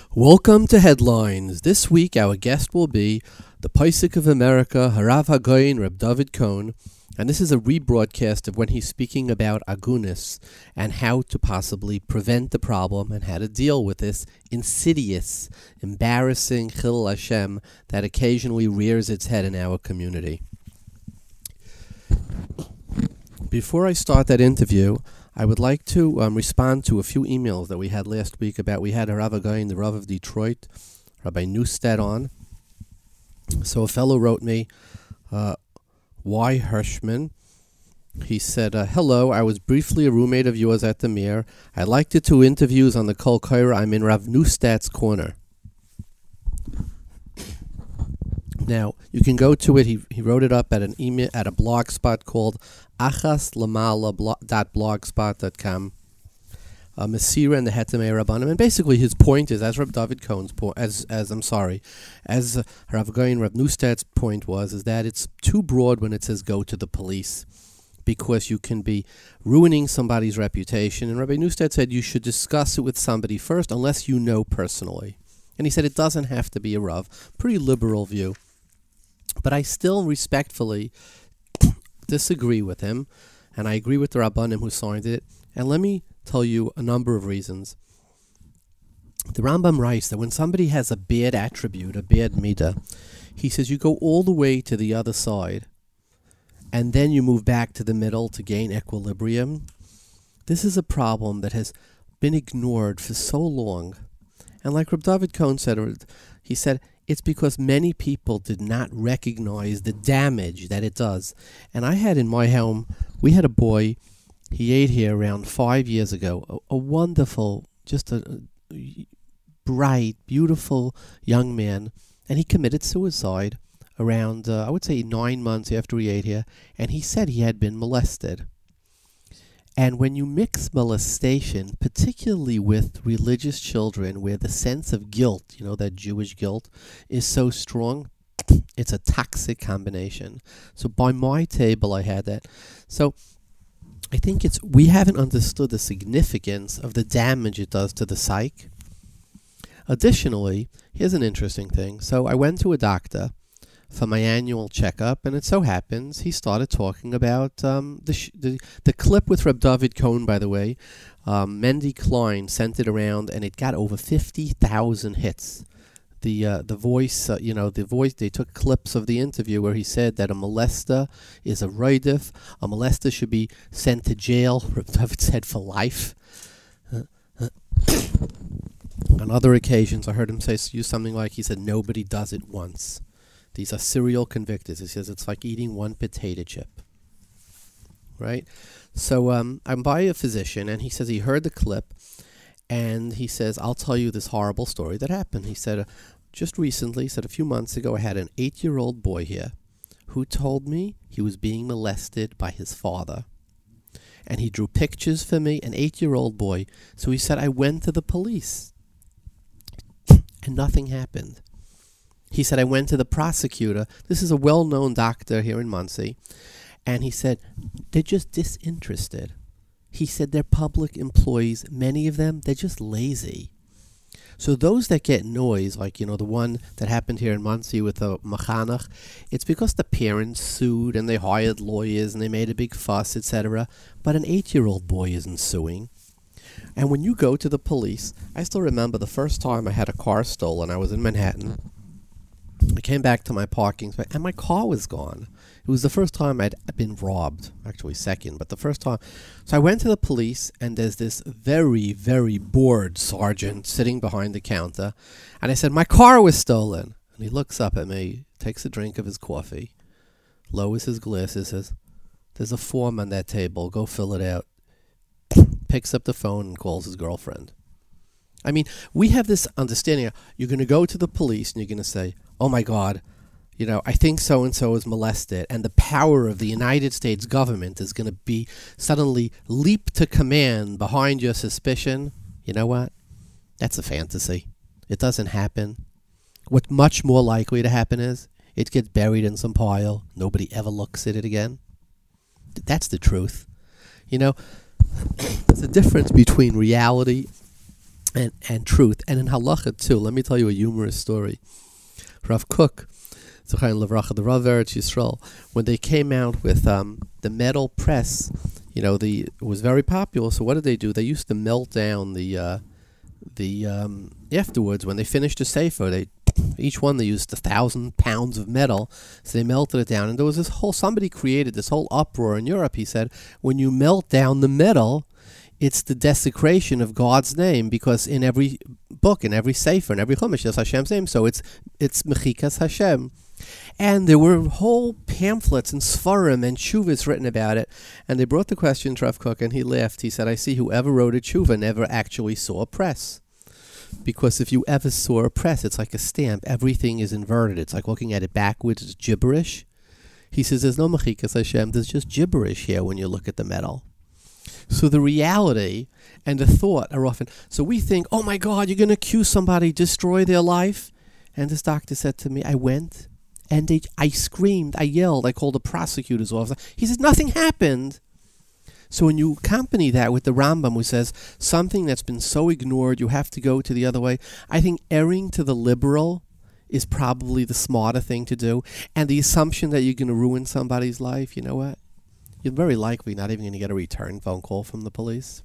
Welcome to Headlines. This week our guest will be the Paisik of America, Harav HaGoyin Reb David Cohn, and this is a rebroadcast of when he's speaking about agunis and how to possibly prevent the problem and how to deal with this insidious, embarrassing Chillul Hashem that occasionally rears its head in our community. Before I start that interview, I would like to respond to a few emails that we had last week about we had Harav HaGoyin, the Rav of Detroit, Rabbi Neustadt on. So a fellow wrote me, Y. Hirschman. He said, hello, I was briefly a roommate of yours at the Mir. I liked the two interviews on the Kol Koira. I'm in Rav Neustadt's corner. Now, you can go to it. He wrote it up at an email at a blog spot called achaslamala.blogspot.com. Masira and the Hetemei Rabbanim, and basically his point is, as Reb David Cohn's point, as Rav HaGoyin Reb Neustadt's point was, is that it's too broad when it says go to the police, because you can be ruining somebody's reputation. And Rabbi Neustadt said you should discuss it with somebody first, unless you know personally. And he said it doesn't have to be a Rav. Pretty liberal view. But I still respectfully disagree with him, and I agree with the Rabbanim who signed it. And let me tell you a number of reasons. The Rambam writes that when somebody has a bad attribute, a bad midah, he says you go all the way to the other side, and then you move back to the middle to gain equilibrium. This is a problem that has been ignored for so long. And like Reb David Cohn said, he said, it's because many people did not recognize the damage that it does. And I had in my home, we had a boy, he ate here around 5 years ago, a wonderful, just a bright, beautiful young man, and he committed suicide around, I would say 9 months after he ate here, and he said he had been molested. And when you mix molestation, particularly with religious children, where the sense of guilt, that Jewish guilt, is so strong, it's a toxic combination. So by my table, I had that. So I think we haven't understood the significance of the damage it does to the psyche. Additionally, here's an interesting thing. So I went to a doctor for my annual checkup, and it so happens he started talking about the clip with Reb David Cohn, by the way. Mendy Klein sent it around, and it got over 50,000 hits. The voice, they took clips of the interview where he said that a molester is a roidif, a molester should be sent to jail, Reb David said, for life. On other occasions, I heard him use something like, he said, nobody does it once. These are serial convicted. He says it's like eating one potato chip. Right? So I'm by a physician, and he says he heard the clip, and he says, I'll tell you this horrible story that happened. He said, just recently, he said a few months ago, I had an 8-year-old boy here who told me he was being molested by his father. And he drew pictures for me, an 8-year-old boy. So he said, I went to the police, and nothing happened. He said, I went to the prosecutor. This is a well-known doctor here in Monsey. And he said, they're just disinterested. He said they're public employees. Many of them, they're just lazy. So those that get noise, like, the one that happened here in Monsey with the Machanach, it's because the parents sued and they hired lawyers and they made a big fuss, etc. But an 8-year-old boy isn't suing. And when you go to the police, I still remember the first time I had a car stolen. I was in Manhattan. I came back to my parking space, and my car was gone. It was the first time I'd been robbed. Actually, second, but the first time. So I went to the police, and there's this very, very bored sergeant sitting behind the counter. And I said, my car was stolen. And he looks up at me, takes a drink of his coffee, lowers his glasses, says, there's a form on that table. Go fill it out. Picks up the phone and calls his girlfriend. I mean, we have this understanding. You're going to go to the police, and you're going to say, oh my God, I think so-and-so is molested, and the power of the United States government is going to be suddenly leap to command behind your suspicion. You know what? That's a fantasy. It doesn't happen. What's much more likely to happen is it gets buried in some pile. Nobody ever looks at it again. That's the truth. There's a difference between reality and truth. And in halacha too. Let me tell you a humorous story. Rav Kook, Zochayin Levracha, the Rav Eretz Yisrael, when they came out with the metal press, it was very popular. So what did they do? They used to melt down the afterwards when they finished the sefer. Each one they used 1,000 pounds of metal, so they melted it down. And there was somebody created this whole uproar in Europe. He said, when you melt down the metal, it's the desecration of God's name, because in every book, in every sefer, in every chumash, there's Hashem's name. So it's mechikas Hashem. And there were whole pamphlets and svarim and tshuvas written about it. And they brought the question to Rav Kook, and he laughed. He said, I see whoever wrote a tshuva never actually saw a press. Because if you ever saw a press, it's like a stamp. Everything is inverted. It's like looking at it backwards. It's gibberish. He says there's no mechikas Hashem. There's just gibberish here when you look at the metal. So the reality and the thought are often... So we think, oh my God, you're going to accuse somebody, destroy their life. And this doctor said to me, I went, and I screamed, I yelled, I called the prosecutor's office. He said, nothing happened. So when you accompany that with the Rambam, who says something that's been so ignored, you have to go to the other way, I think erring to the liberal is probably the smarter thing to do. And the assumption that you're going to ruin somebody's life, you know what? You're very likely not even going to get a return phone call from the police.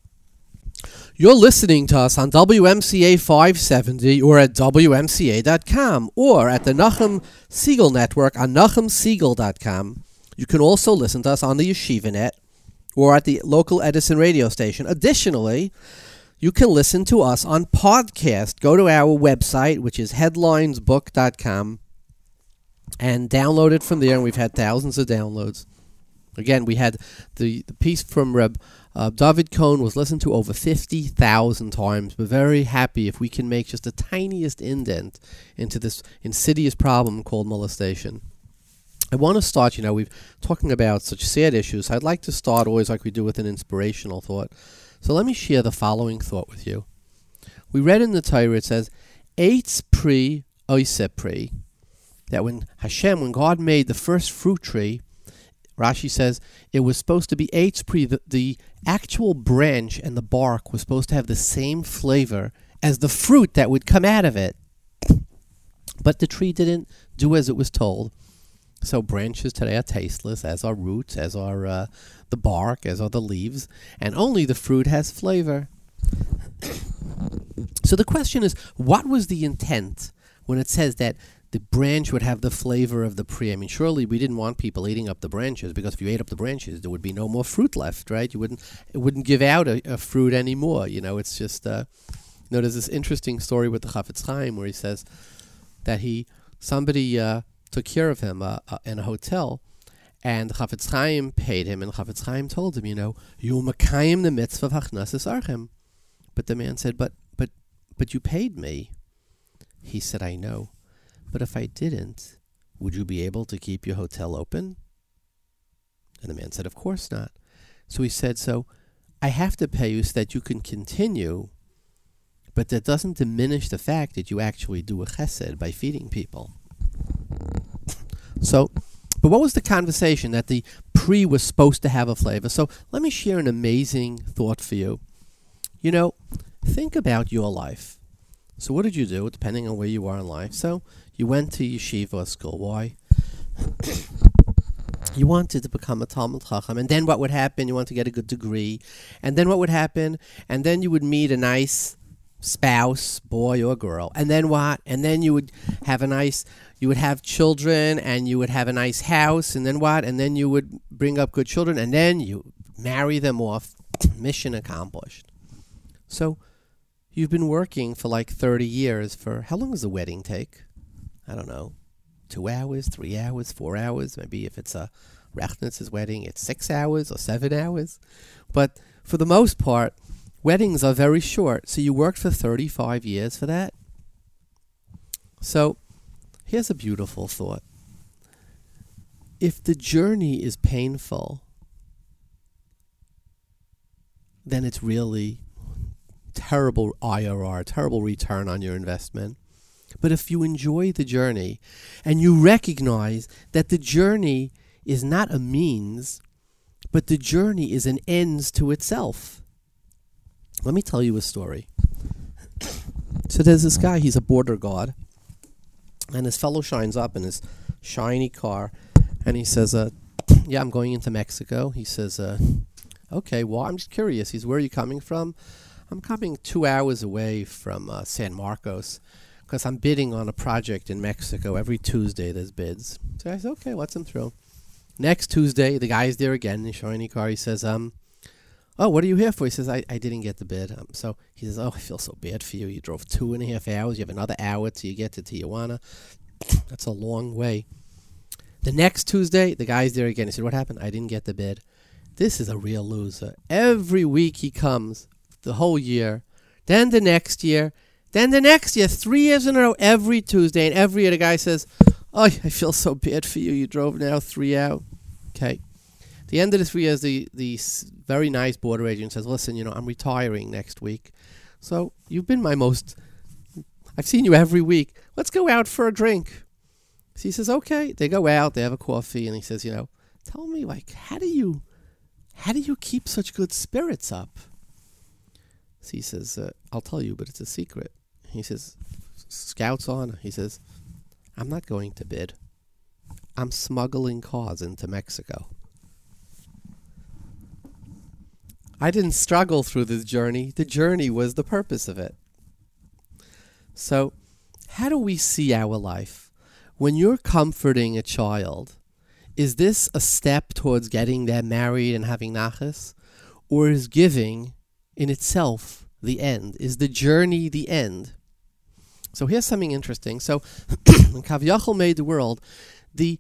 You're listening to us on WMCA 570 or at WMCA.com or at the Nachum Segal Network on NachumSegal.com. You can also listen to us on the Yeshiva Net or at the local Edison radio station. Additionally, you can listen to us on podcast. Go to our website, which is headlinesbook.com, and download it from there, and we've had thousands of downloads. Again, we had the piece from Reb David Cohn was listened to over 50,000 times. We're very happy if we can make just the tiniest indent into this insidious problem called molestation. I want to start, we've talking about such sad issues. I'd like to start always like we do with an inspirational thought. So let me share the following thought with you. We read in the Torah, it says, Eitz pri oiseh pri, that when God made the first fruit tree, Rashi says it was supposed to be Eitz pri, the actual branch and the bark was supposed to have the same flavor as the fruit that would come out of it. But the tree didn't do as it was told. So branches today are tasteless, as are roots, as are the bark, as are the leaves, and only the fruit has flavor. So the question is, what was the intent when it says that the branch would have the flavor of the tree? I mean, surely we didn't want people eating up the branches, because if you ate up the branches, there would be no more fruit left, right? It wouldn't give out a fruit anymore. It's just there's this interesting story with the Chafetz Chaim where he says that somebody took care of him in a hotel, and the Chafetz Chaim paid him, and the Chafetz Chaim told him, you makayim the mitzvah of hachnasas archem. But the man said, but you paid me. He said, I know, but if I didn't, would you be able to keep your hotel open? And the man said, of course not. So he said, so I have to pay you so that you can continue, but that doesn't diminish the fact that you actually do a chesed by feeding people. So, but what was the conversation? That the pri was supposed to have a flavor. So let me share an amazing thought for you. Think about your life. So what did you do, depending on where you are in life? So you went to yeshiva school. Why? You wanted to become a Talmid Chacham. And then what would happen? You wanted to get a good degree. And then what would happen? And then you would meet a nice spouse, boy or girl. And then what? And then you would have children, and you would have a nice house. And then what? And then you would bring up good children, and then you marry them off. Mission accomplished. So you've been working for like 30 years for, how long does a wedding take? I don't know, 2 hours, 3 hours, 4 hours. Maybe if it's a Rechnitz's wedding, it's 6 hours or 7 hours. But for the most part, weddings are very short. So you worked for 35 years for that. So here's a beautiful thought. If the journey is painful, then it's really terrible IRR, terrible return on your investment. But if you enjoy the journey and you recognize that the journey is not a means, but the journey is an ends to itself. Let me tell you a story. So there's this guy, he's a border guard, and his fellow shines up in his shiny car, and he says, yeah, I'm going into Mexico. He says, okay, well, I'm just curious. Where are you coming from? I'm coming 2 hours away from San Marcos, because I'm bidding on a project in Mexico. Every Tuesday there's bids. So I said, okay, let's him through. Next Tuesday, the guy's there again in his shiny car. He says, oh, what are you here for? He says, I didn't get the bid. So he says, oh, I feel so bad for you. You drove 2.5 hours. You have another hour till you get to Tijuana. That's a long way. The next Tuesday, the guy's there again. He said, what happened? I didn't get the bid. This is a real loser. Every week he comes, the whole year. Then the next year. Then the next year. 3 years in a row, every Tuesday. And every year the guy says, oh, I feel so bad for you. You drove now 3 hours. Okay. The end of the 3 years, the very nice border agent says, listen, I'm retiring next week. So you've been I've seen you every week. Let's go out for a drink. So he says, okay. They go out, they have a coffee, and he says, tell me, how do you keep such good spirits up? So he says, I'll tell you, but it's a secret. He says, Scout's honor. He says, I'm not going to bid. I'm smuggling cars into Mexico. I didn't struggle through this journey. The journey was the purpose of it. So, how do we see our life? When you're comforting a child, is this a step towards getting them married and having nachas? Or is giving in itself the end? Is the journey the end? So here's something interesting. So, when Kavyachol made the world, the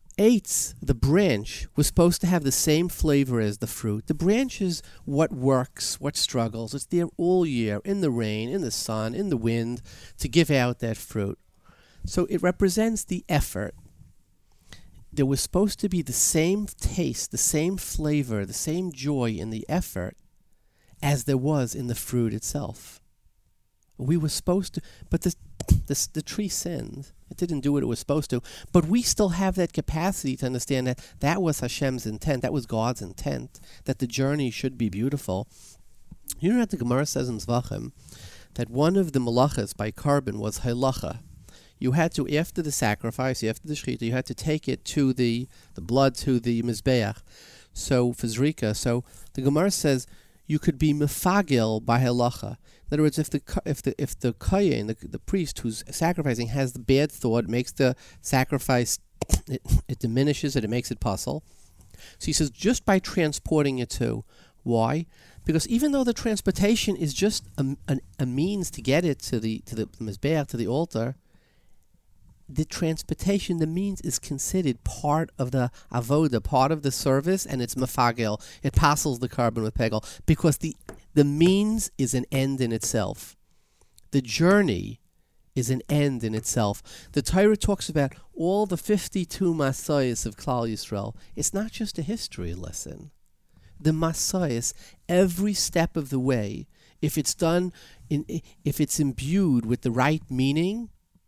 branch was supposed to have the same flavor as the fruit. The branch is what works, what struggles. It's there all year, in the rain, in the sun, in the wind, to give out that fruit. So it represents the effort. There was supposed to be the same taste, the same flavor, the same joy in the effort as there was in the fruit itself. We were supposed to, but the tree sinned. It didn't do what it was supposed to. But we still have that capacity to understand that that was Hashem's intent. That was God's intent, that the journey should be beautiful. You know what the Gemara says in Zvachim? That one of the malachas by carbon was halacha. You had to, after the sacrifice, after the shechita, you had to take it to the blood to the mizbeach. So for zrika, so the Gemara says you could be mefagil by halacha. In other words, if the kohen, the priest who's sacrificing, has the bad thought, makes the sacrifice, it diminishes it, it makes it puzzle. So he says just by transporting it to. Why? Because even though the transportation is just a means to get it to the mizbeach, to the altar, the transportation, the means, is considered part of the avoda, part of the service, and it's mafagel. It passes the carbon with pegel, because the means is an end in itself. The journey is an end in itself. The Torah talks about all the 52 Masayas of Klal Yisrael. It's not just a history lesson. The Masayas, every step of the way, if it's done, if it's imbued with the right meaning,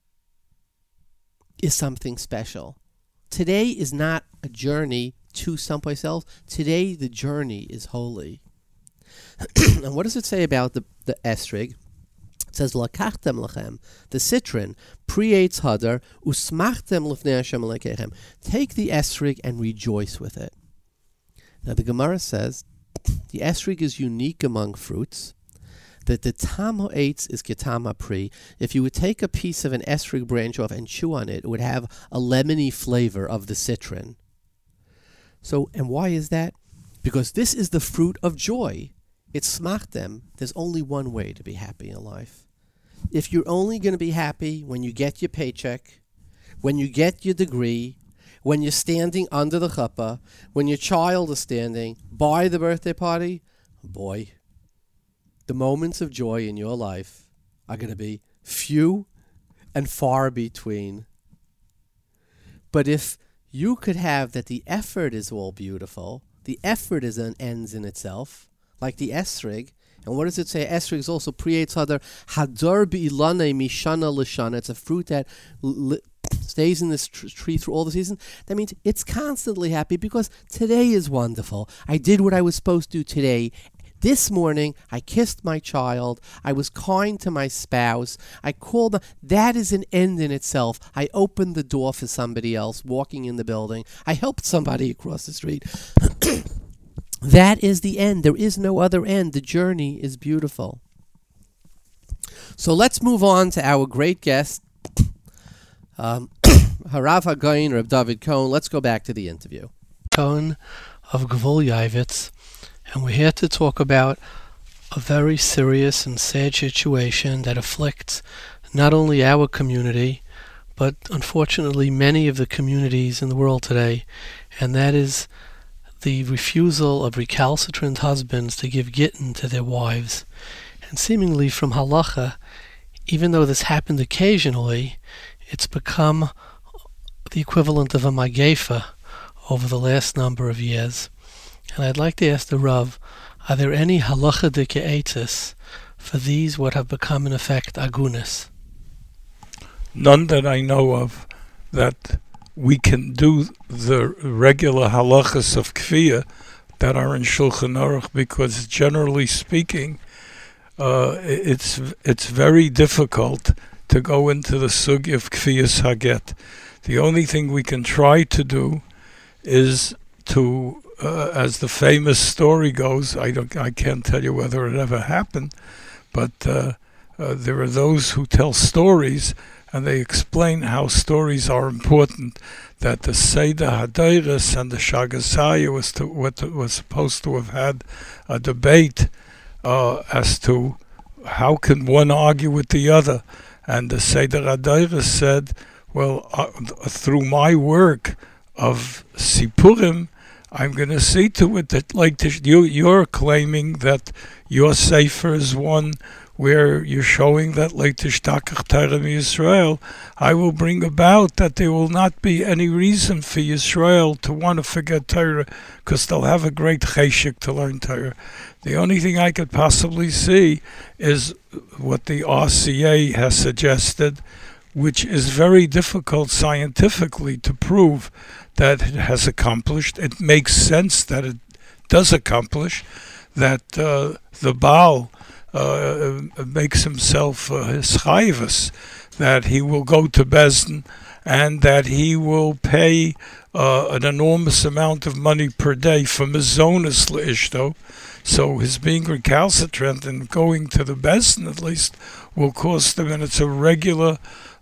is something special. Today is not a journey to someplace else. Today the journey is holy. And what does it say about the esrig? It says, Lakachtem lechem, the citron, pre-eitz hadar, usmachtem lefnei Hashem elekechem. Take the esrig and rejoice with it. Now the Gemara says, the esrig is unique among fruits, that the tam ha'etz is ketam ha'pri. If you would take a piece of an esrig branch off and chew on it, it would have a lemony flavor of the citron. So, and why is that? Because this is the fruit of joy. It's smachtem. There's only one way to be happy in life. If you're only going to be happy when you get your paycheck, when you get your degree, when you're standing under the chuppah, when your child is standing by the birthday party, boy, the moments of joy in your life are going to be few and far between. But if you could have that the effort is all beautiful, the effort is an ends in itself, like the esrig. And what does it say? Esrig is also pre-eitz hadar, hadar bi'ilane mishana l'shana. It's a fruit that stays in this tree through all the season. That means it's constantly happy because today is wonderful. I did what I was supposed to do today. This morning, I kissed my child. I was kind to my spouse. I called them. That is an end in itself. I opened the door for somebody else walking in the building. I helped somebody across the street. That is the end. There is no other end. The journey is beautiful. So let's move on to our great guest, Harav HaGaon, Reb David Cohen. Let's go back to the interview. Cohen of Gvul Yavitz, and we're here to talk about a very serious and sad situation that afflicts not only our community, but unfortunately many of the communities in the world today, and that is the refusal of recalcitrant husbands to give gittin to their wives. And seemingly from halacha, even though this happened occasionally, it's become the equivalent of a magefa over the last number of years. And I'd like to ask the Rav, are there any halachadike eitzes for these what have become in effect agunas? None that I know of, that we can do the regular halachas of kfiyah that are in Shulchan Aruch, because generally speaking, it's very difficult to go into the sugya of kfiyas haget. The only thing we can try to do is to, as the famous story goes, I can't tell you whether it ever happened, but there are those who tell stories, and they explain how stories are important, that the Seder HaDeiros and the Shagasaya was supposed to have had a debate as to how can one argue with the other. And the Seder HaDeiros said, well, through my work of Sipurim, I'm going to see to it that, like you're claiming that your Sefer is one where you're showing that like Tishtakach Torah Yisrael, I will bring about that there will not be any reason for Yisrael to want to forget Torah, because they'll have a great cheshik to learn Torah. The only thing I could possibly see is what the RCA has suggested, which is very difficult scientifically to prove that it has accomplished. It makes sense that it does accomplish, that the Baal makes himself his chayvus, that he will go to Bezdin and that he will pay an enormous amount of money per day for mizonos leishto. So his being recalcitrant and going to the Bezdin at least will cost him, and it's a regular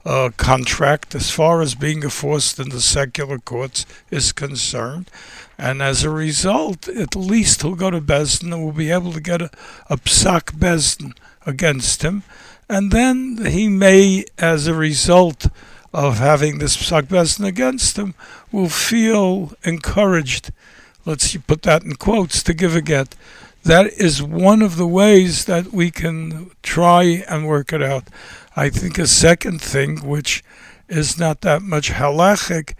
contract as far as being enforced in the secular courts is concerned. And as a result, at least he'll go to Bezdin and will be able to get a psak Bezdin against him. And then he may, as a result of having this psak Bezdin against him, will feel encouraged, let's put that in quotes, to give a get. That is one of the ways that we can try and work it out. I think a second thing, which is not that much halachic,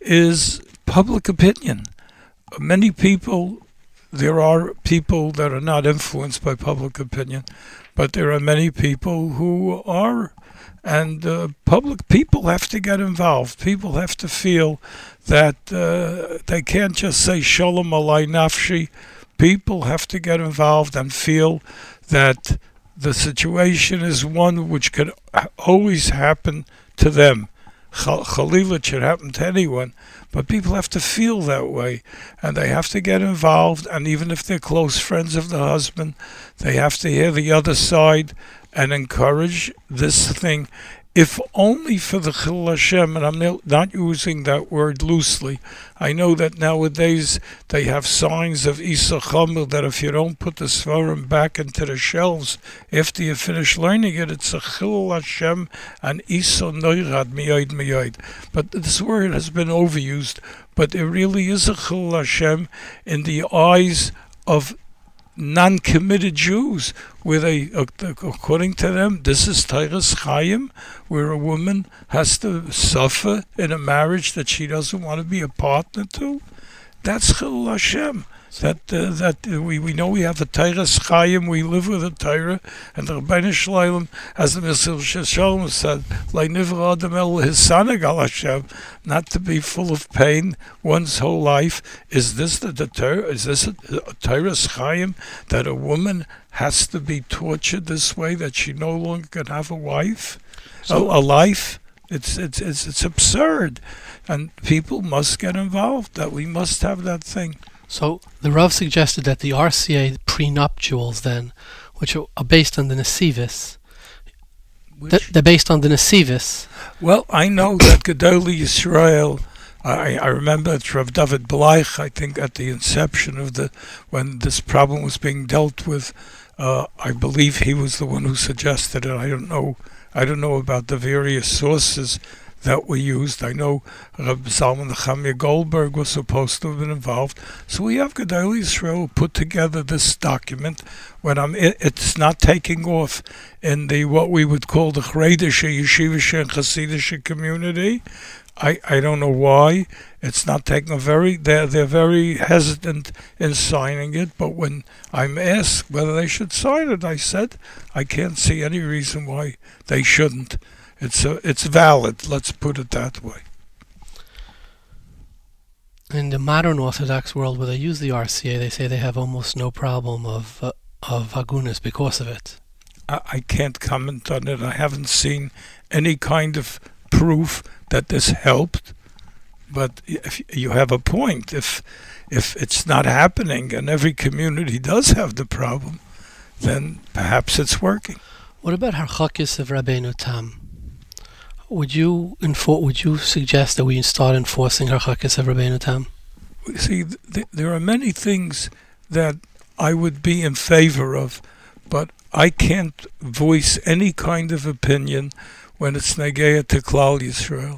is public opinion. Many people, there are people that are not influenced by public opinion, but there are many people who are, and public people have to get involved. People have to feel that they can't just say Shalom Alay Nafshi. People have to get involved and feel that the situation is one which could always happen to them. Chalila, it should happen to anyone, but people have to feel that way, and they have to get involved, and even if they're close friends of the husband, they have to hear the other side and encourage this thing, if only for the Chilul Hashem, and I'm not using that word loosely. I know that nowadays they have signs of Isa Chomer that if you don't put the Svarim back into the shelves after you finish learning it, it's a Chilul Hashem and Isa Noirad Miyad Miyad. But this word has been overused, but it really is a Chilul Hashem in the eyes of non-committed Jews, where they, according to them, this is Teiras Chaim, where a woman has to suffer in a marriage that she doesn't want to be a partner to. That's Chilul Hashem. That we know we have a Torah Chaim, we live with a Torah, and the Rebbeinu Shloim, as the Mesil Shalom said, Le'nivra Adam El Hisaneg Al Hashem, not to be full of pain one's whole life. Is this the Torah? Is this a Torah Chaim that a woman has to be tortured this way, that she no longer can have a wife, a life? It's absurd, and people must get involved. That we must have that thing. So the Rav suggested that the RCA prenuptials then, which are based on the Nesivis, they're based on the Nesivis. Well, I know that Gedolei Yisrael, I remember it's Rav David Bleich, I think at the inception of when this problem was being dealt with, I believe he was the one who suggested it. I don't know about the various sources that were used. I know Rabbi Zalman Nechemia Goldberg was supposed to have been involved. So we have Gedolei Yisrael who put together this document. It's not taking off in the what we would call the Chreidische, Yeshivische, and Chasidische community. I don't know why. It's not taking they're very hesitant in signing it, but when I'm asked whether they should sign it, I said I can't see any reason why they shouldn't. It's valid, let's put it that way. In the modern Orthodox world, where they use the RCA, they say they have almost no problem of agunas because of it. I can't comment on it. I haven't seen any kind of proof that this helped. But if you have a point, if it's not happening and every community does have the problem, then perhaps it's working. What about Harchakis of Rabbeinu Tam? Would you suggest that we start enforcing Harchakis of Rabbeinu Tam? See, there are many things that I would be in favor of, but I can't voice any kind of opinion when it's Negeya to Klal Yisrael.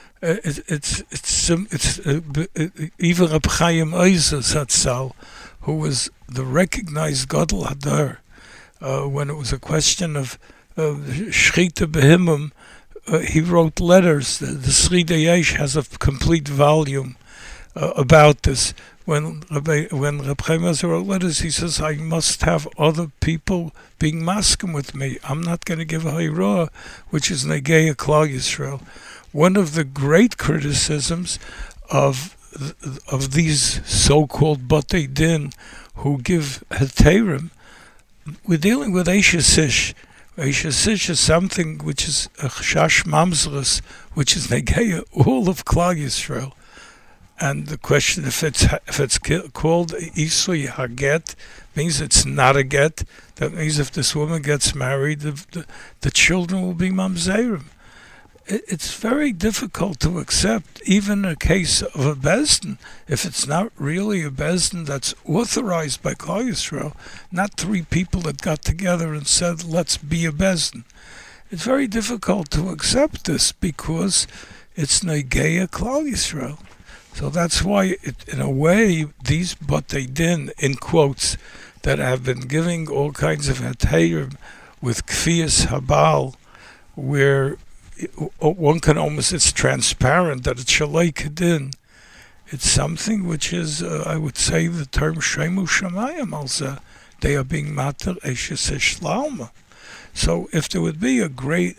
Even Reb Chaim Ozer Zatzal, who was the recognized Gadol Hadar, when it was a question of Shchita Behimim, he wrote letters. The Sridei Yesh has a complete volume about this. When Reb Chaim Ozer wrote letters, he says, I must have other people being maskim with me. I'm not going to give a hayrah, which is Negeya Klal Yisrael. One of the great criticisms of these so-called Batei Din who give heterim, we're dealing with Eishes Ish. Eishes Ish is something which is a Chash Mamzeres, which is Negeya all of Klal Yisrael. And the question, if it's called Isui Haget, means it's not a get. That means if this woman gets married, the children will be mamzerim. It's very difficult to accept, even a case of a bezdin, if it's not really a bezdin that's authorized by Klal Yisrael, not three people that got together and said, let's be a bezdin. It's very difficult to accept this because it's Negeya Klal Yisrael. So that's why, in a way, these Batei Din, in quotes, that have been giving all kinds of heterim with Kfiyas Habal, where one can almost, it's transparent that it's Shalei Kedin. It's something which is, I would say, the term Shemu Shamayim also. They are being mater Eishes Ish Lauma. So if there would be a great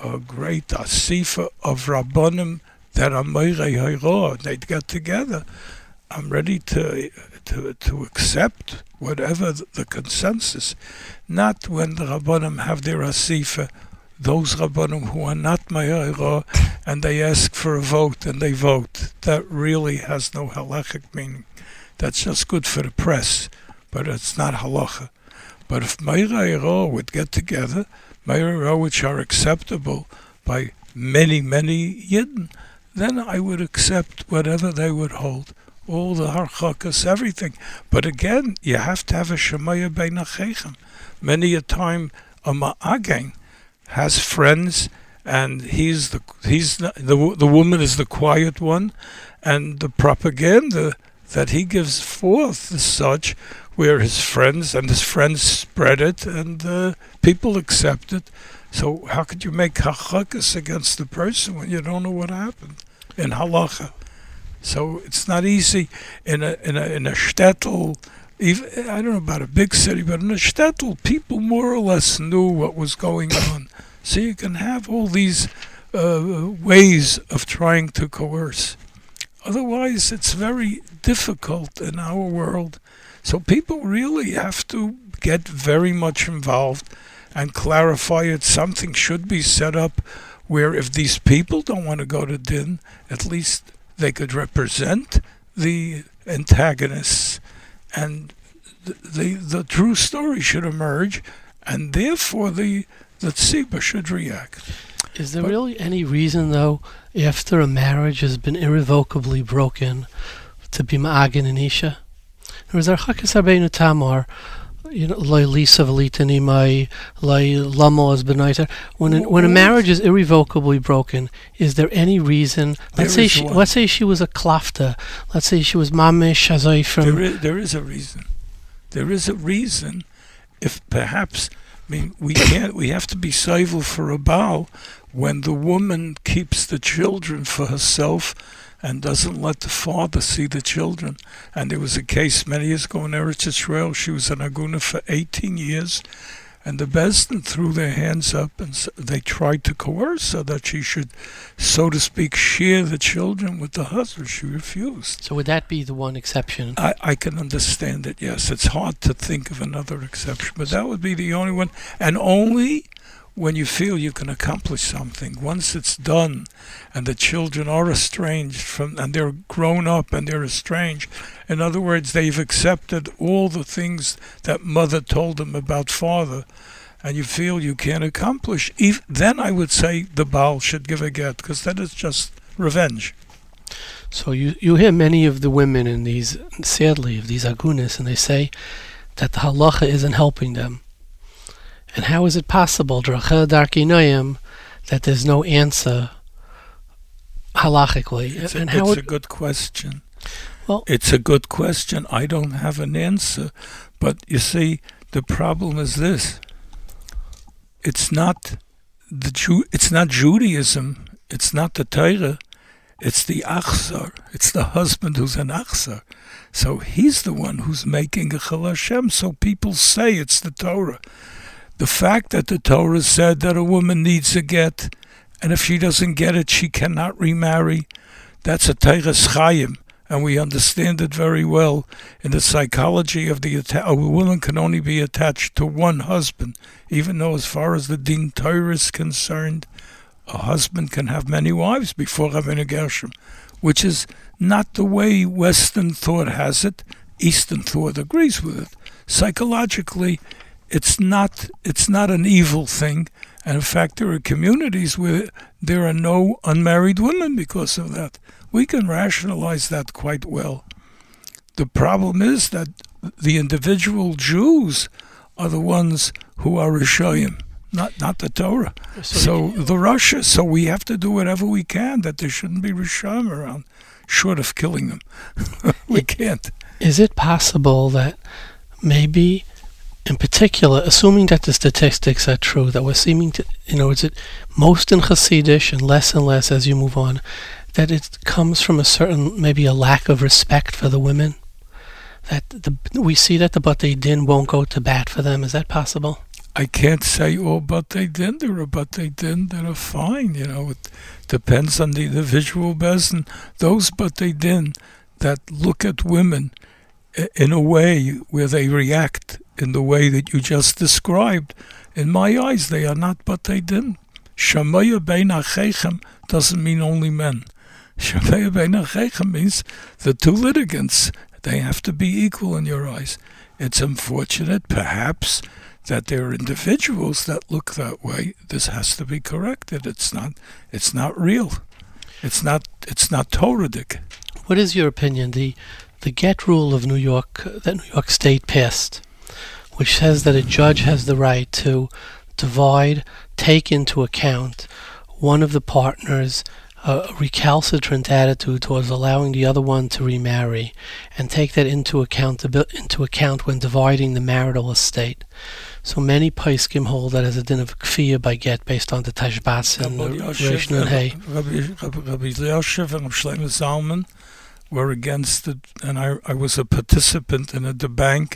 asifa of Rabbanim that are Meirei Hayra, they'd get together, I'm ready to accept whatever the consensus. Not when the Rabbanim have their asifa, those Rabbanim who are not Meirei Hayra, and they ask for a vote and they vote. That really has no halachic meaning. That's just good for the press, but it's not halacha. But if Meirei Hayra would get together, Meirei Hayra which are acceptable by many Yidden, then I would accept whatever they would hold, all the harchakas, everything. But again, you have to have a shemaya bein achechem. Many a time, a ma'agen has friends, and the woman is the quiet one, and the propaganda that he gives forth is such where his friends spread it, and people accept it. So how could you make hachakas against the person when you don't know what happened in halacha? So it's not easy in a shtetl. Even, I don't know about a big city, but in a shtetl, people more or less knew what was going on. So you can have all these ways of trying to coerce. Otherwise, it's very difficult in our world. So people really have to get very much involved and clarify it. Something should be set up where if these people don't want to go to din, at least they could represent the antagonists, and the true story should emerge, and therefore the tzibur should react. Is there really any reason, though, after a marriage has been irrevocably broken, to be ma'agen an isha? Or is there Chakas Rabbeinu Tamar, loy lisa v'litani mai, loy lamo as benaiter? When a marriage is irrevocably broken, is there any reason? Let's say she was a klafta. Let's say she was mamish azay from. There is a reason. There is a reason. If perhaps, we have to be civil for a Baal when the woman keeps the children for herself and doesn't let the father see the children. And there was a case many years ago in Eretz Yisrael. She was an aguna for 18 years, and the Beis Din threw their hands up and they tried to coerce her that she should, so to speak, share the children with the husband. She refused. So would that be the one exception? I can understand it, yes. It's hard to think of another exception, but that would be the only one. And only when you feel you can accomplish something. Once it's done and the children are estranged and they're grown up and they're estranged, in other words, they've accepted all the things that mother told them about father, and you feel you can't accomplish, then I would say the Baal should give a get, because that is just revenge. So you hear many of the women in these, sadly, of these agunas, and they say that the halacha isn't helping them. And how is it possible, that there's no answer halachically? It's a good question. Well, it's a good question. I don't have an answer, but you see, the problem is this: it's not Judaism, it's not the Torah, it's the achzar, it's the husband who's an achzar. So he's the one who's making a chil Hashem. So people say it's the Torah. The fact that the Torah said that a woman needs a get, and if she doesn't get it, she cannot remarry, that's a Teiras Chayim, and we understand it very well in the psychology of a woman can only be attached to one husband, even though as far as the Din Torah is concerned, a husband can have many wives before having a Gershom, which is not the way Western thought has it. Eastern thought agrees with it. Psychologically, it's not an evil thing, and in fact there are communities where there are no unmarried women because of that. We can rationalize that quite well. The problem is that the individual Jews are the ones who are Rishayim, not the Torah. So the Russia. So we have to do whatever we can that there shouldn't be Rishayim around, short of killing them. We can't. Is it possible that maybe, in particular, assuming that the statistics are true, that we're seeming to, is it most in Hasidish and less as you move on, that it comes from a certain, maybe a lack of respect for the women? That we see that the Batei Din won't go to bat for them. Is that possible? I can't say all Batei Din. There are Batei Din that are fine. It depends on the individual Beis Din. Those Batei Din that look at women in a way where they react in the way that you just described, in my eyes, they are not Batei Din. Shamaya bein achechem doesn't mean only men. Shamaya bein achechem means the two litigants. They have to be equal in your eyes. It's unfortunate, perhaps, that there are individuals that look that way. This has to be corrected. It's not real. It's not Torahic. What is your opinion? The get rule of New York, that New York State passed, which says that a judge has the right to take into account one of the partners' recalcitrant attitude towards allowing the other one to remarry, and take that into account when dividing the marital estate. So many poskim hold that as a din of kfiyah by get based on the Tashbas and Rishon and Hay. Rabbi Yosef and Shlomo Zalman were against it, and I was a participant in a debate,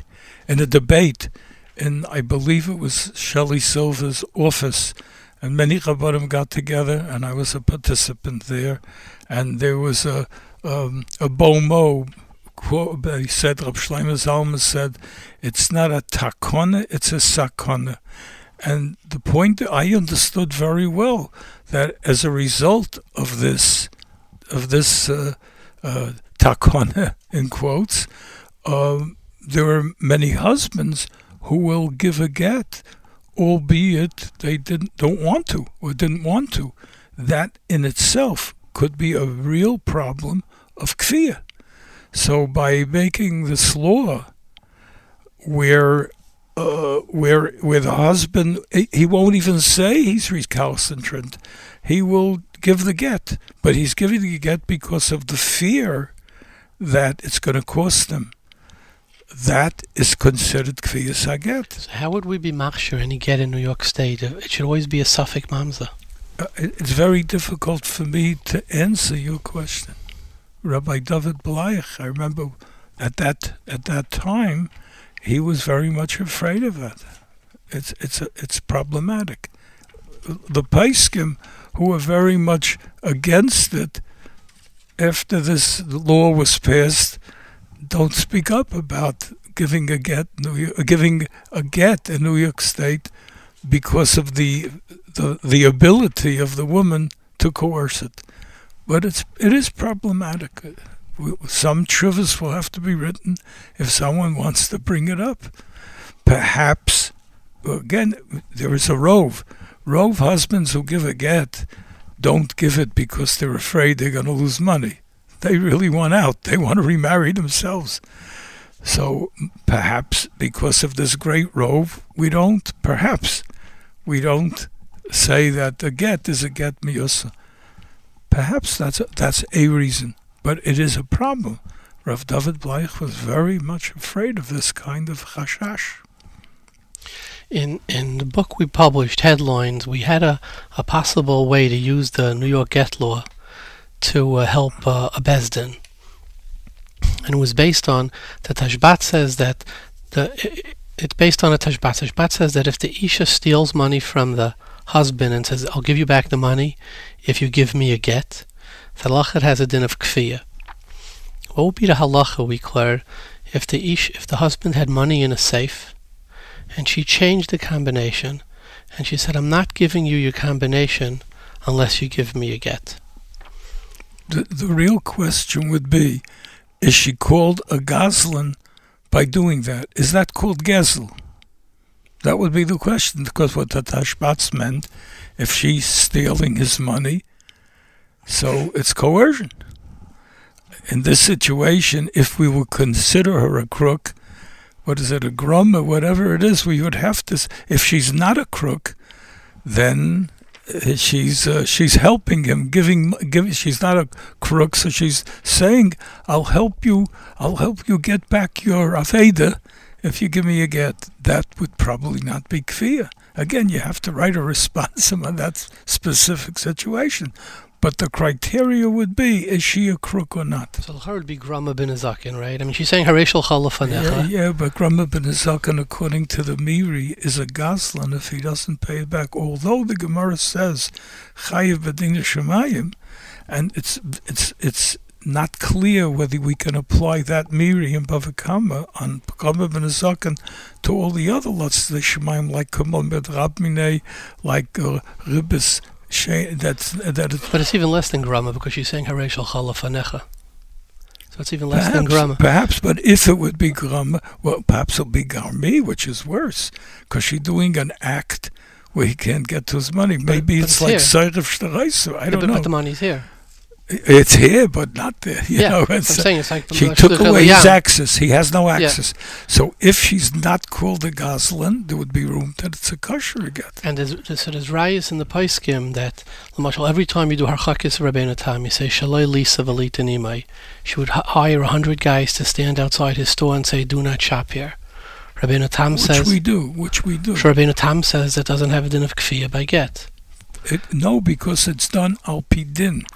in I believe it was Shelley Silver's office, and many Rabbanim got together, and I was a participant there, and there was a bomo. He said, Rab Shlomo Zalman said, it's not a takona, it's a sakona. And the point that I understood very well, that as a result of this takona, in quotes, there are many husbands who will give a get, albeit they don't want to or didn't want to. That in itself could be a real problem of kfiyah. So by making this law where the husband, he won't even say he's recalcitrant, he will give the get, but he's giving the get because of the fear that it's going to cost him. That is considered kfiyas haget. So how would we be machshir any get in New York State? It should always be a suffix mamza. It's very difficult for me to answer your question. Rabbi David Blayach, I remember at that time, he was very much afraid of it. It's problematic. The Paiskim, who were very much against it, after this law was passed, don't speak up about giving a get in New York State because of the ability of the woman to coerce it. But it is problematic. Some tshuvas will have to be written if someone wants to bring it up. Perhaps, again, there is a rove. Rove husbands who give a get don't give it because they're afraid they're going to lose money. They really want out. They want to remarry themselves. So perhaps because of this great rove, we don't say that the get is a get miyusa. Perhaps that's a reason, but it is a problem. Rav David Blayach was very much afraid of this kind of chashash. In the book we published, Headlines, we had a possible way to use the New York get law to help a Bezdin. And it was based on the Tashbat says that it's based on a Tashbat. Tashbat says that if the Isha steals money from the husband and says, I'll give you back the money if you give me a get, the halacha has a din of kfiyah. What would be the halacha, we declared, if the husband had money in a safe and she changed the combination and she said, I'm not giving you your combination unless you give me a get? The real question would be, is she called a gazlan by doing that? Is that called gezel? That would be the question, because what the Tashbats meant, if she's stealing his money, so it's coercion. In this situation, if we would consider her a crook, a grum or whatever it is, we would have to, if she's not a crook, then she's helping him, giving. She's not a crook, so she's saying, I'll help you get back your aveda if you give me a get. That would probably not be kfiyah. Again, you have to write a response on that specific situation. But the criteria would be, is she a crook or not? So her would be Grama ben Azakin, right? I mean, she's saying Hareshal Chalafanecha. Yeah, but Grama ben Azakin, according to the Miri, is a gazlan if he doesn't pay it back. Although the Gemara says, Chayiv b'dina shemayim, and it's not clear whether we can apply that Miri in Bava Kama on Grama ben Azakin to all the other lots of the shemayim, like Kamon ben Rabminei, like Ribbis. But it's even less than Grama because she's saying Hareshal Chalafanecha. So it's even less than Grama. Perhaps, but if it would be Grama, well, perhaps it'll be Garmi, which is worse, because she's doing an act where he can't get to his money. Maybe it's like Seiref Shtaraisu. I don't know. But the money's here. It's here, but not there. You know, I'm saying it's like she took away his access. He has no access. Yeah. So if she's not called a gazlan, there would be room that it's a kosher get. And there's rayas in the Paiskim that, every time you do Harchakis Rabbeinu Tam, you say Shaloi Lisa Valita Nimai. She would hire 100 guys to stand outside his store and say, "Do not shop here." Rabbeinu Tam says, which we do. So Rabbeinu Tam says it doesn't have a din of kfiyah by get. No, because it's done al pi din.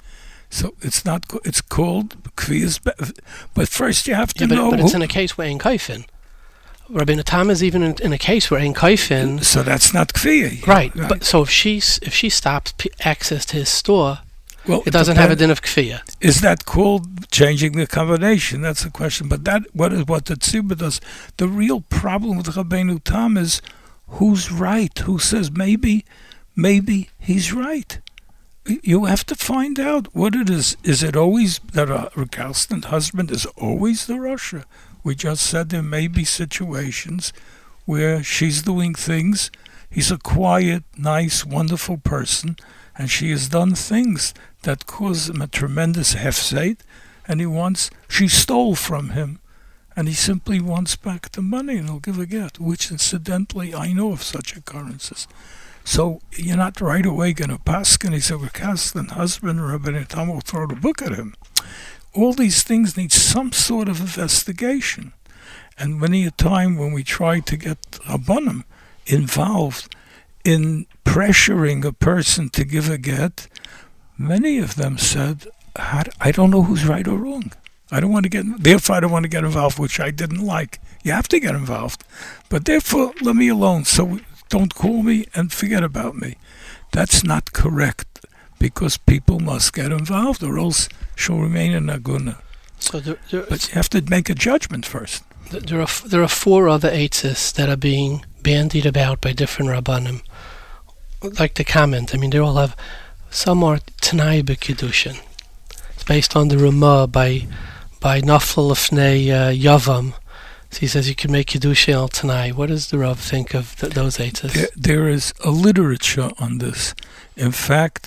So it's not. It's called kviyas. But first you have to know. But it's in a case where ein kaifin. Rabbeinu Tam is even in a case where ein kaifin. So that's not kviya. Right. But so if she stops access to his store, well, it doesn't have a din of kviya. Is that called changing the combination? That's the question. But what the tzibur does. The real problem with Rabbeinu Tam is who's right. Who says maybe he's right. You have to find out what it is. Is it always that a recalcitrant husband is always the Russia? We just said there may be situations where she's doing things. He's a quiet, nice, wonderful person, and she has done things that cause him a tremendous hefseit, and she stole from him, and he simply wants back the money, and he'll give a get, which incidentally I know of such occurrences. So you're not right away going to paskin. He said, we're casting husband, Rabbeinu Tam will throw the book at him. All these things need some sort of investigation. And many a time when we try to get Rabbanim involved in pressuring a person to give a get, many of them said, I don't know who's right or wrong. Therefore I don't want to get involved, which I didn't like. You have to get involved. But therefore, let me alone. So don't call me and forget about me. That's not correct, because people must get involved, or else she'll remain in aguna. So but you have to make a judgment first. There are 4 other eitzes that are being bandied about by different rabbanim. Like the comment, I mean, they all have. Some are Tanai b'Kiddushin. It's based on the Ramah by Nafal Lefnei Yavam. So he says you can make Kiddushin al Tanai. What does the Rav think of those eitzes? There is a literature on this. In fact,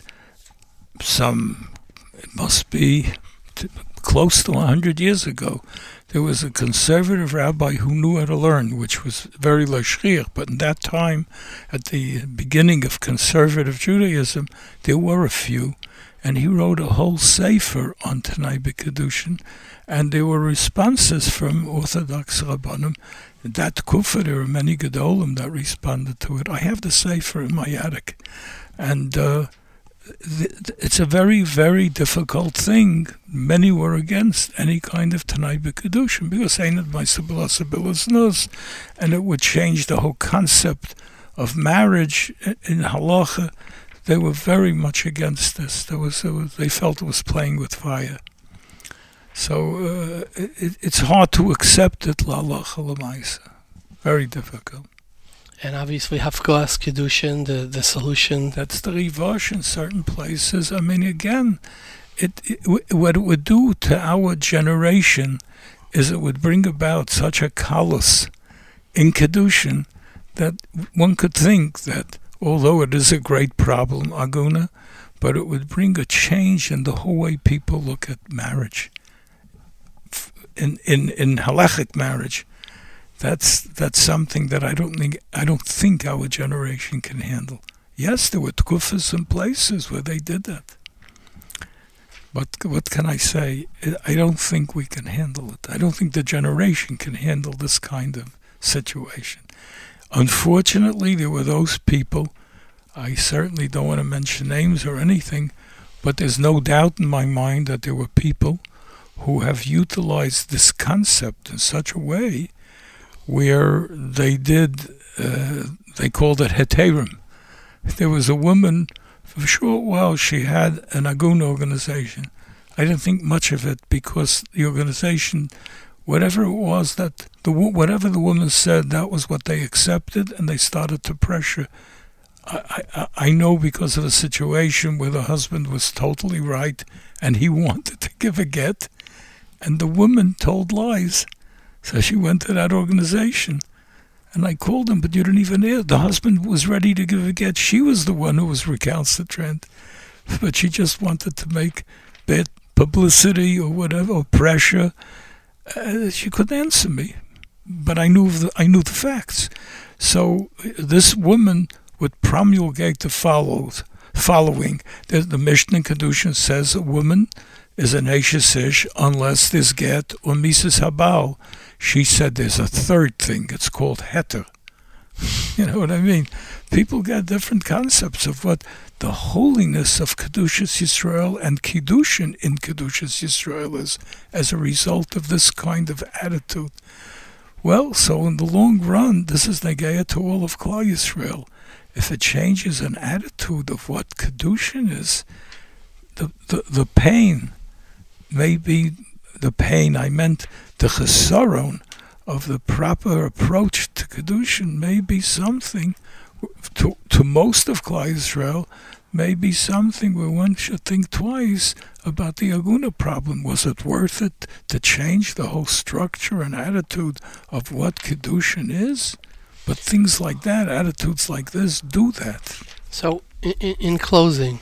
it must be close to 100 years ago, there was a conservative rabbi who knew how to learn, which was very lashriach. But in that time, at the beginning of conservative Judaism, there were a few, and he wrote a whole sefer on Tanai b'Kiddushin, and there were responses from Orthodox Rabbanim. In that kufa, there were many Gedolim that responded to it. I have the sefer in my attic, and it's a very, very difficult thing. Many were against any kind of Tanai b'Kiddushin because Einad Ma'aseh knows, and it would change the whole concept of marriage in halacha. They were very much against this. They felt it was playing with fire. So it's hard to accept it, la halacha l'maaseh. Very difficult. And obviously Hafgas Kiddushin, the solution. That's the Rivash in certain places. I mean, again, what it would do to our generation is it would bring about such a callous in Kiddushin that one could think that, although it is a great problem, aguna, but it would bring a change in the whole way people look at marriage. In halachic marriage. That's something that I don't think our generation can handle. Yes, there were tkufas and places where they did that. But what can I say? I don't think we can handle it. I don't think the generation can handle this kind of situation. Unfortunately, there were those people, I certainly don't want to mention names or anything, but there's no doubt in my mind that there were people who have utilized this concept in such a way where they called it heterim. There was a woman, for a short while she had an aguna organization. I didn't think much of it because the organization, whatever it was, whatever the woman said, that was what they accepted, and they started to pressure. I know because of a situation where the husband was totally right and he wanted to give a get, and the woman told lies. So she went to that organization, and I called him, but you didn't even hear. The husband was ready to give a get. She was the one who was recalcitrant, but she just wanted to make bad publicity or whatever, or pressure. She couldn't answer me, but I knew the facts. So this woman would promulgate the following. The Mishnah in Kedushin says a woman is an Eishes Ish unless there's get or Mises Habal. She said there's a third thing. It's called heter. You know what I mean? people get different concepts of what the holiness of Kedushas Yisrael and Kiddushin in Kedushas Yisrael is as a result of this kind of attitude. Well, so in the long run, this is Negeya to all of Klal Yisrael. If it changes an attitude of what Kiddushin is, the pain may be the pain, I meant the chesaron of the proper approach to Kiddushin may be something, to most of Klal Yisrael, may be something where one should think twice about the Aguna problem. Was it worth it to change the whole structure and attitude of what Kiddushin is? But things like that, attitudes like this, do that. So, in closing,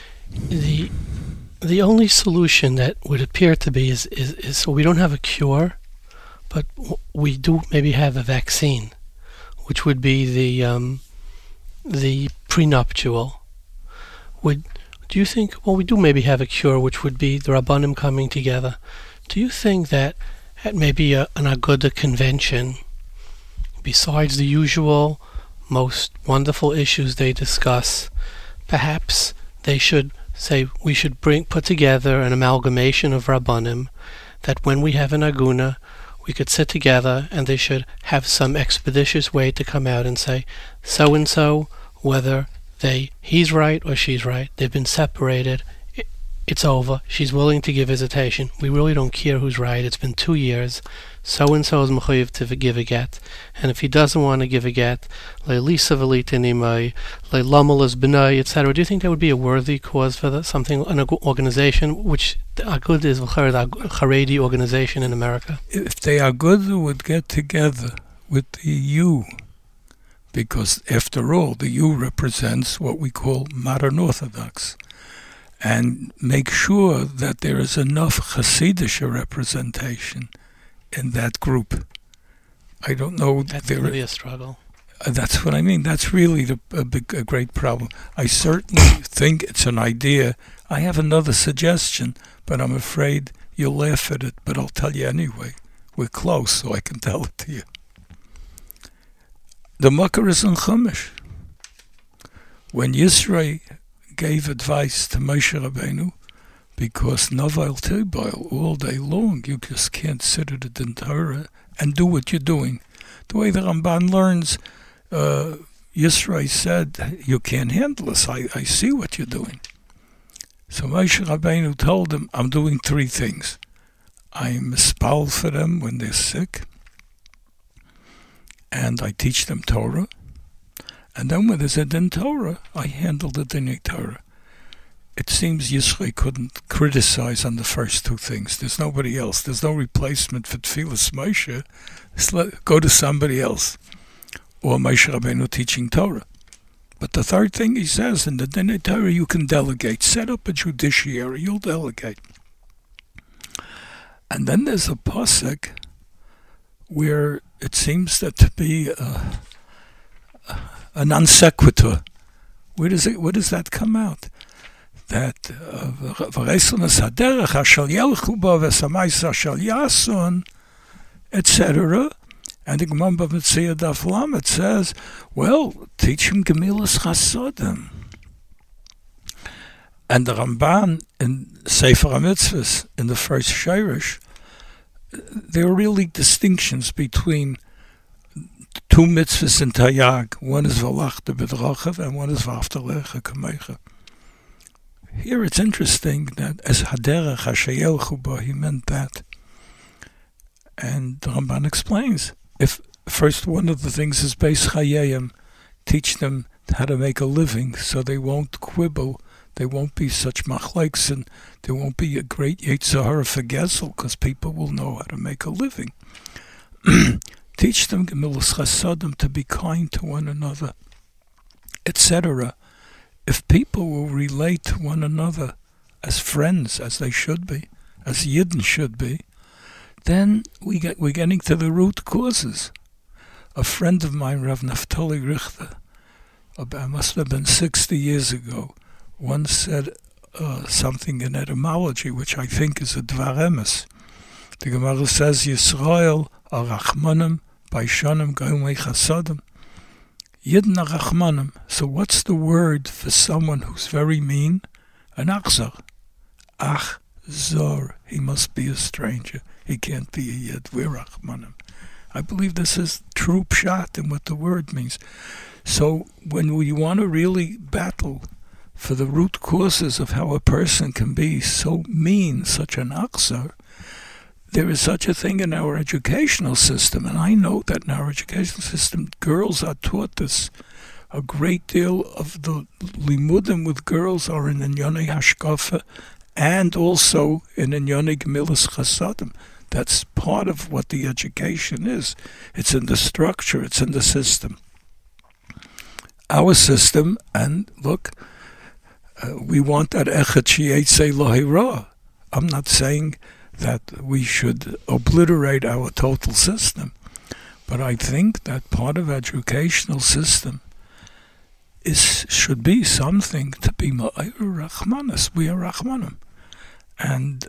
the only solution that would appear to be is so we don't have a cure, but we do maybe have a vaccine, which would be the prenuptial. Do you think? Well, we do maybe have a cure, which would be the Rabbanim coming together. Do you think that at maybe an Aguda convention, besides the usual most wonderful issues they discuss, perhaps they should say we should put together an amalgamation of Rabbanim, that when we have an Aguna, we could sit together and they should have some expeditious way to come out and say, so-and-so, whether he's right or she's right, they've been separated, it's over, she's willing to give visitation, we really don't care who's right, it's been 2 years, so-and-so is mechuyev to give a get, and if he doesn't want to give a get, le'lisa v'litinimai, le'lamelas b'nai, etc. Do you think that would be a worthy cause for something, an organization, which Agud is the Haredi organization in America? If the Agud would get together with the U, because after all, the U represents what we call modern Orthodox, and make sure that there is enough Hasidic representation in that group. I don't know. That's going to be a struggle. That's what I mean. That's really a great problem. I certainly think it's an idea. I have another suggestion, but I'm afraid you'll laugh at it, but I'll tell you anyway. We're close, so I can tell it to you. The Makar is in Chumash. When Yisro gave advice to Moshe Rabbeinu, because Novel Tebail, all day long, you just can't sit at the Torah and do what you're doing. The way the Ramban learns, Yisro said, you can't handle this, I see what you're doing. So Moshe Rabbeinu told him, I'm doing 3 things. I'm mispal for them when they're sick, and I teach them Torah, and then when there's a din Torah, I handle the din Torah. It seems Yisro couldn't criticize on the first 2 things. There's nobody else. There's no replacement for Tfilas Moshe. Go to somebody else. Or Moshe Rabbeinu teaching Torah. But the 3rd thing he says, in the din Torah you can delegate. Set up a judiciary, you'll delegate. And then there's a pasuk where it seems that to be a non sequitur. Where does that come out? That etc. And the Gemara B'Metzia Daf Lamed says, well, teach him Gemilas Chasodim. And the Ramban in Sefer HaMitzvahs, in the first Shirish, there are really distinctions between 2 mitzvahs in Tayag. One is V'alachta b'drachav and one is V'ahavta l'recha kamecha. Here it's interesting that as Haderech HaSheyelchu Bo, he meant that. And the Ramban explains, if first one of the things is Beis Chayeyim, teach them how to make a living so they won't quibble, there won't be such machlekes, and there won't be a great Yetzer Hara for Gezel, because people will know how to make a living. Teach them Gemilas Chasodim, to be kind to one another, etc. If people will relate to one another as friends, as they should be, as Yidden should be, then we're getting to the root causes. A friend of mine, Rav Naftali Richter, must have been 60 years ago, once said something in etymology, which I think is a Dvar Emes. The Gemara says, Yisrael are Rachmanim, Baishanim, Goimei Chasodim. Yidden Rachmanim. So what's the word for someone who's very mean? An Achzor. Achzor. He must be a stranger. He can't be a Yid. We're Rachmanim. I believe this is true pshat in what the word means. So when we want to really battle for the root causes of how a person can be so mean, such an Achzor, there is such a thing in our educational system, and I know that in our educational system, girls are taught this. A great deal of the limudim with girls are in Inyonei Hashkafa and also in Inyonei Gemilas Chasadim. That's part of what the education is. It's in the structure, it's in the system. Our system, and look, we want that Echet Sheyetzei Lo Hira. I'm not saying that we should obliterate our total system. But I think that part of educational system should be something to be Ma'ir Rachmanis. We are Rachmanim. And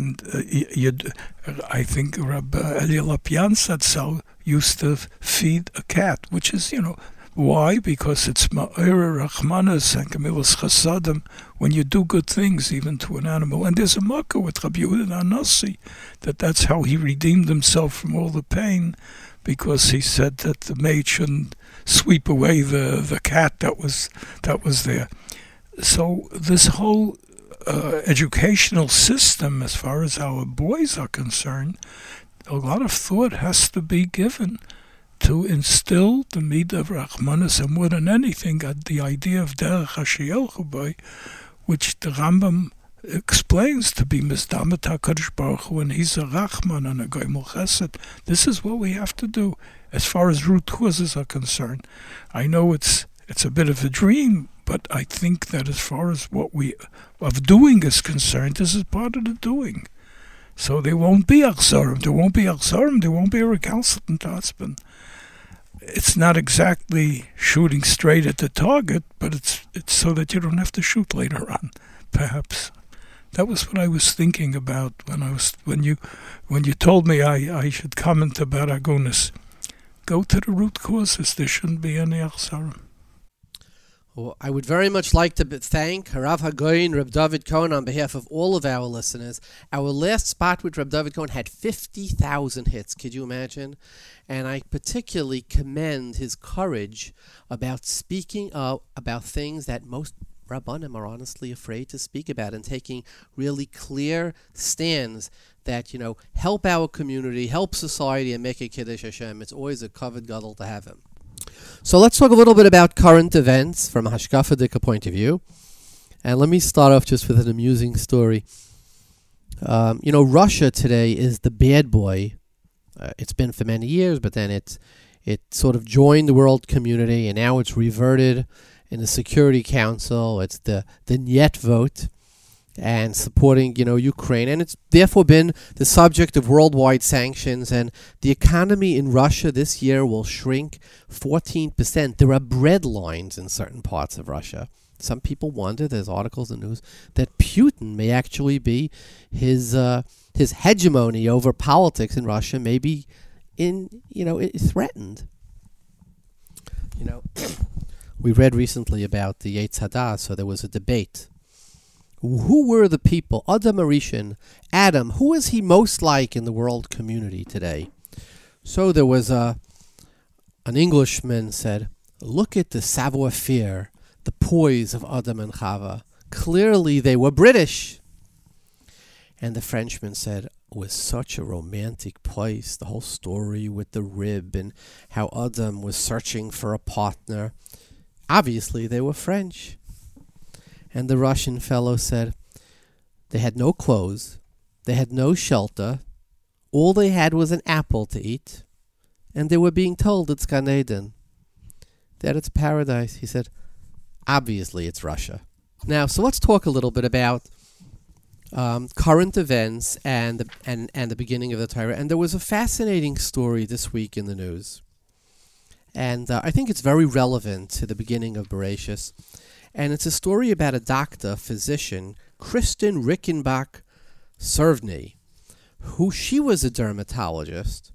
I think Rabbi Eli Lopian said so, used to feed a cat, which is, why? Because it's Ma'ir Rachmanis and Gemilas Chasadim when you do good things even to an animal. And there's a makkah with Rabbi Yehuda Anasi that's how he redeemed himself from all the pain, because he said that the maid shouldn't sweep away the cat that was there. So this whole educational system, as far as our boys are concerned, a lot of thought has to be given to instill the midah of Rachmanis, and more than anything, the idea of Derech HaSheyel Chubai, which the Rambam explains to be Mizdamet HaKadosh Baruch Hu, and he's a Rachman and a Goimel Chesed. This is what we have to do as far as root causes are concerned. I know it's a bit of a dream, but I think that as far as what we of doing is concerned, this is part of the doing. So there won't be Achzorim, there won't be a recalcitrant husband. It's not exactly shooting straight at the target, but it's so that you don't have to shoot later on, perhaps. That was what I was thinking about when you told me I should comment about Agunis. Go to the root causes. There shouldn't be any Achzorim. Well, I would very much like to thank Harav Hagoyin, Reb David Cohen, on behalf of all of our listeners. Our last spot with Reb David Cohen had 50,000 hits. Could you imagine? And I particularly commend his courage about speaking about things that most Rabbanim are honestly afraid to speak about, and taking really clear stands that, help our community, help society, and make a Kiddush Hashem. It's always a covered gadol to have him. So let's talk a little bit about current events from a Hashkafadika point of view. And let me start off just with an amusing story. Russia today is the bad boy. It's been for many years, but then it sort of joined the world community, and now it's reverted in the Security Council. It's the Niet vote, and supporting, Ukraine. And it's therefore been the subject of worldwide sanctions. And the economy in Russia this year will shrink 14%. There are bread lines in certain parts of Russia. Some people wonder, there's articles in the news, that Putin may actually be his hegemony over politics in Russia may be threatened. We read recently about the Eitz Hadas, so there was a debate. Who were the people? Adam Arishan, Adam, who is he most like in the world community today? So there was an Englishman said, look at the savoir-faire, the poise of Adam and Chava. Clearly they were British. And the Frenchman said, it was such a romantic place, the whole story with the rib and how Adam was searching for a partner. Obviously they were French. And the Russian fellow said, they had no clothes, they had no shelter, all they had was an apple to eat, and they were being told it's Gan Eden, that it's paradise. He said, obviously it's Russia. Now, so let's talk a little bit about current events and the beginning of the Torah. And there was a fascinating story this week in the news, and I think it's very relevant to the beginning of Bereshis. And it's a story about a doctor, physician, Kristen Rickenbach Servney, who she was a dermatologist,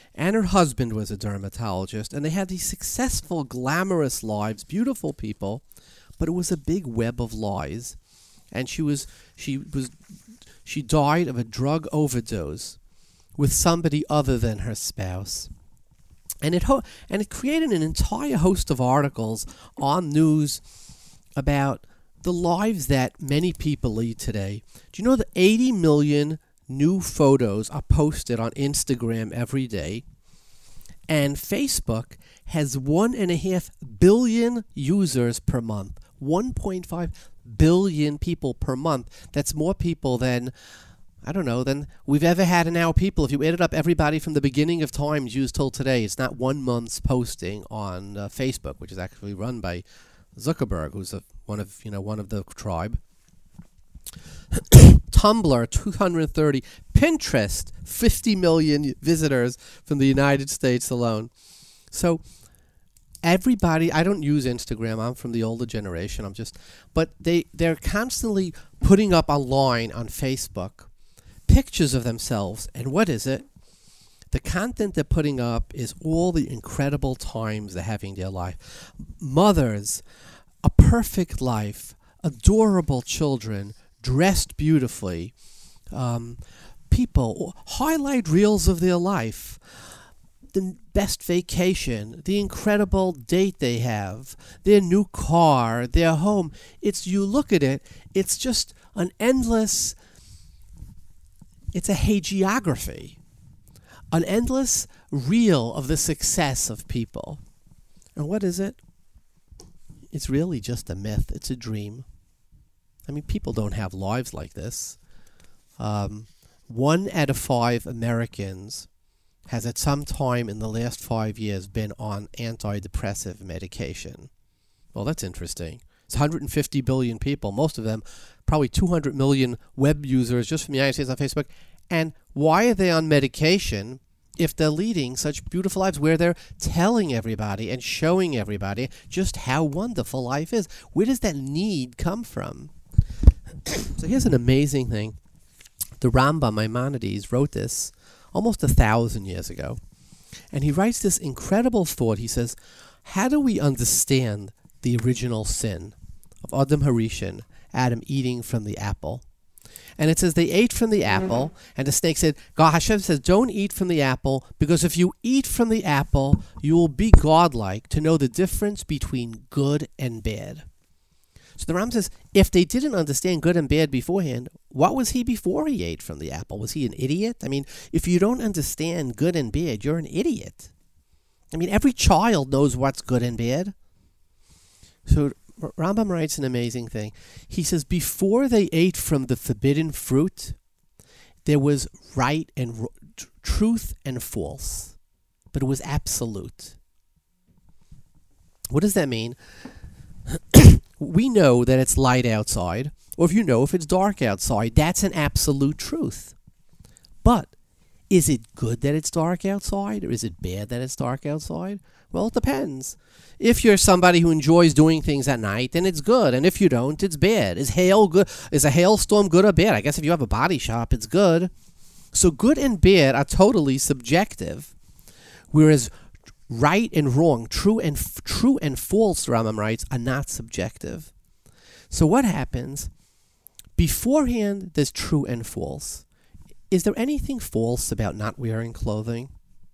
and her husband was a dermatologist, and they had these successful, glamorous lives, beautiful people, but it was a big web of lies. And she died of a drug overdose with somebody other than her spouse. And it created an entire host of articles on news about the lives that many people lead today. Do you know that 80 million new photos are posted on Instagram every day? And Facebook has 1.5 billion users per month. 1.5 billion people per month. That's more people than we've ever had in our people. If you added up everybody from the beginning of times used till today, it's not 1 month's posting on Facebook, which is actually run by Zuckerberg, who's one of the tribe. Tumblr, 230. Pinterest, 50 million visitors from the United States alone. So everybody, I don't use Instagram. I'm from the older generation. But they're constantly putting up online on Facebook pictures of themselves. And what is it? The content they're putting up is all the incredible times they're having their life. Mothers, a perfect life, adorable children, dressed beautifully. People highlight reels of their life. The best vacation, the incredible date they have, their new car, their home. You look at it, it's just an endless, it's a hagiography, an endless reel of the success of people. And what is it? It's really just a myth. It's a dream. I mean, people don't have lives like this. 1 out of 5 Americans has at some time in the last 5 years been on antidepressive medication. Well, that's interesting. It's 150 billion people, most of them, probably 200 million web users just from the United States on Facebook. And why are they on medication if they're leading such beautiful lives where they're telling everybody and showing everybody just how wonderful life is? Where does that need come from? So here's an amazing thing. The Rambam Maimonides wrote this almost 1,000 years ago. And he writes this incredible thought. He says, how do we understand the original sin of Adam Harishon, Adam eating from the apple? And it says they ate from the apple, and the snake said, God, Hashem says, don't eat from the apple, because if you eat from the apple, you will be godlike to know the difference between good and bad. So the Ram says, if they didn't understand good and bad beforehand, what was he before he ate from the apple? Was he an idiot? I mean, if you don't understand good and bad, you're an idiot. I mean, every child knows what's good and bad. So Rambam writes an amazing thing. He says, before they ate from the forbidden fruit, there was right and truth and false, but it was absolute. What does that mean? We know that it's light outside, or if it's dark outside, that's an absolute truth. But is it good that it's dark outside, or is it bad that it's dark outside? Well, it depends. If you're somebody who enjoys doing things at night, then it's good, and if you don't, it's bad. Is hail good? Is a hailstorm good or bad? I guess if you have a body shop, it's good. So good and bad are totally subjective, whereas right and wrong, true and false, Rambam writes, are not subjective. So what happens? Beforehand, there's true and false. Is there anything false about not wearing clothing?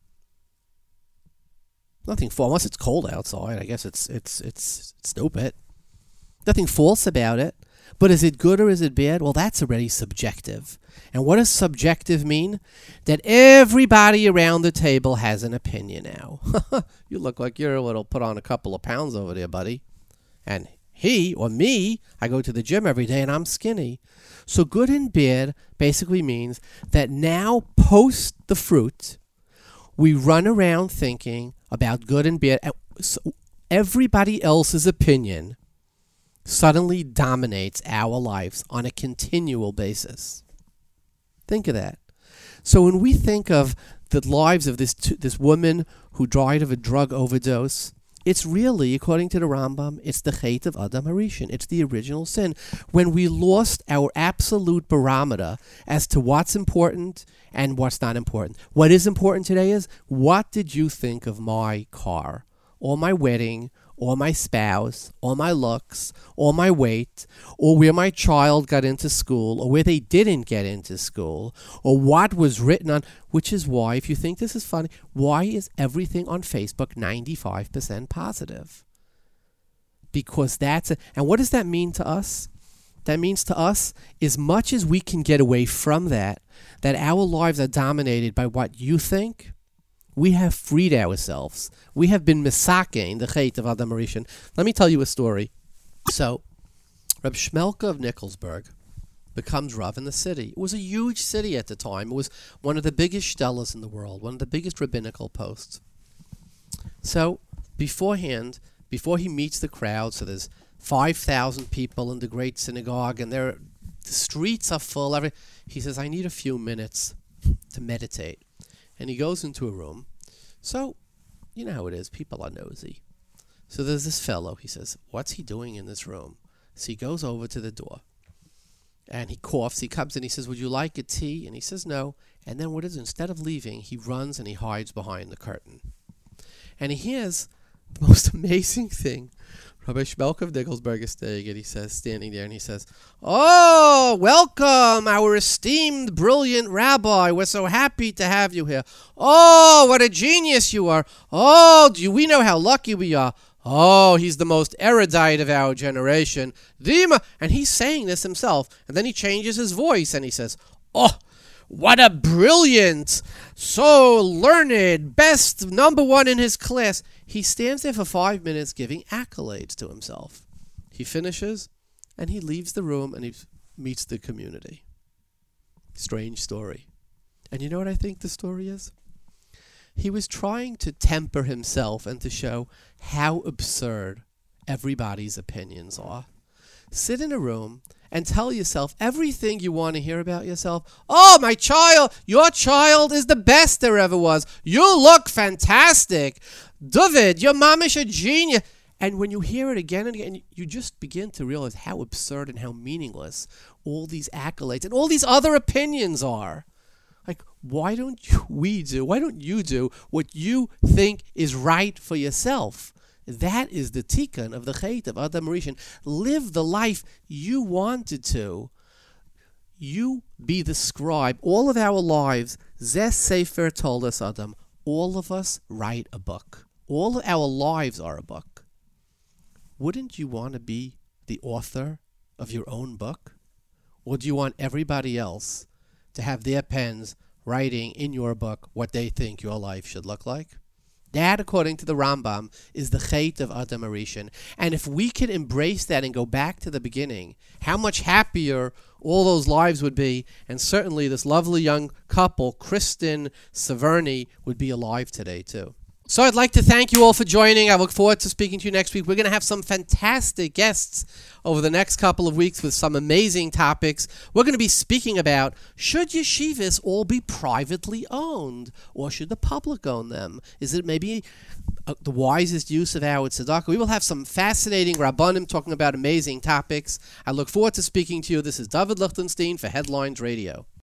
Nothing false, unless it's cold outside. I guess it's stupid. Nothing false about it. But is it good or is it bad? Well, that's already subjective. And what does subjective mean? That everybody around the table has an opinion now. You look like you're a little put on a couple of pounds over there, buddy. And he or me, I go to the gym every day and I'm skinny. So good and bad basically means that now post the fruit, we run around thinking about good and bad. So everybody else's opinion suddenly dominates our lives on a continual basis. Think of that. So when we think of the lives of this woman who died of a drug overdose, It's really, according to the Rambam, it's the Chet of Adam Harishon. It's the original sin. When we lost our absolute barometer as to what's important and what's not important. What is important today is, what did you think of my car, or my wedding, or my spouse, or my looks, or my weight, or where my child got into school, or where they didn't get into school, or what was written on, which is why, if you think this is funny, why is everything on Facebook 95% positive? Because and what does that mean to us? That means to us, as much as we can get away from that our lives are dominated by what you think, we have freed ourselves. We have been misakein, the Chet of Adam Harishon. Let me tell you a story. So, Reb Shmelka of Nikolsburg becomes Rav in the city. It was a huge city at the time. It was one of the biggest shtellas in the world, one of the biggest rabbinical posts. So, before he meets the crowd, so there's 5,000 people in the great synagogue, and the streets are full. He says, I need a few minutes to meditate. And he goes into a room. So, you know how it is. People are nosy. So there's this fellow. He says, what's he doing in this room? So he goes over to the door. And he coughs. He comes in. He says, would you like a tea? And he says, no. And then what is it? Instead of leaving, he runs and he hides behind the curtain. And he hears the most amazing thing. Rabbi Shmelka of Nikolsburg is standing there, and he says, oh, welcome, our esteemed, brilliant rabbi. We're so happy to have you here. Oh, what a genius you are. Oh, we know how lucky we are. Oh, he's the most erudite of our generation. And he's saying this himself, and then he changes his voice, and he says, oh, what a brilliant, so learned, best, number one in his class. He stands there for 5 minutes giving accolades to himself. He finishes, and he leaves the room, and he meets the community. Strange story. And you know what I think the story is? He was trying to temper himself and to show how absurd everybody's opinions are. Sit in a room and tell yourself everything you want to hear about yourself. Oh, my child, your child is the best there ever was. You look fantastic. David, your mom is a genius. And when you hear it again and again, you just begin to realize how absurd and how meaningless all these accolades and all these other opinions are. Like, why don't you do what you think is right for yourself? That is the tikkun of the Chet of Adam Harishon. Live the life you wanted to. You be the scribe. All of our lives, Zeh Sefer told us, Adam, all of us write a book. All of our lives are a book. Wouldn't you want to be the author of your own book? Or do you want everybody else to have their pens writing in your book what they think your life should look like? That, according to the Rambam, is the Chet of Adam Harishon. And if we could embrace that and go back to the beginning, how much happier all those lives would be. And certainly this lovely young couple, Kristen Severny, would be alive today too. So I'd like to thank you all for joining. I look forward to speaking to you next week. We're going to have some fantastic guests over the next couple of weeks with some amazing topics. We're going to be speaking about, should yeshivas all be privately owned, or should the public own them? Is it maybe the wisest use of our tzedakah? We will have some fascinating rabbanim talking about amazing topics. I look forward to speaking to you. This is David Lichtenstein for Headlines Radio.